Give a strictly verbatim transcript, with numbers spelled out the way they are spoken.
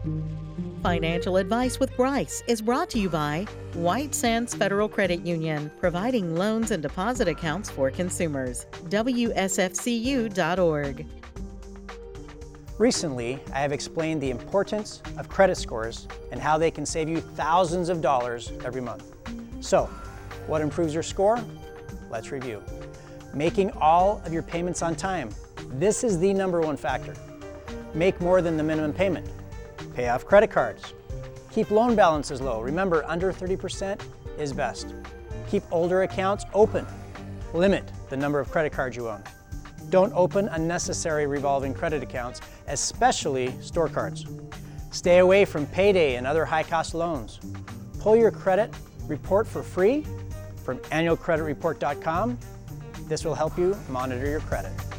Financial Advice with Bryce is brought to you by White Sands Federal Credit Union, providing loans and deposit accounts for consumers. W S F C U dot org. Recently, I have explained the importance of credit scores and how they can save you thousands of dollars every month. So, what improves your score? Let's review. Making all of your payments on time. This is the number one factor. Make more than the minimum payment. Pay off credit cards. Keep loan balances low. Remember, under thirty percent is best. Keep older accounts open. Limit the number of credit cards you own. Don't open unnecessary revolving credit accounts, especially store cards. Stay away from payday and other high-cost loans. Pull your credit report for free from annual credit report dot com. This will help you monitor your credit.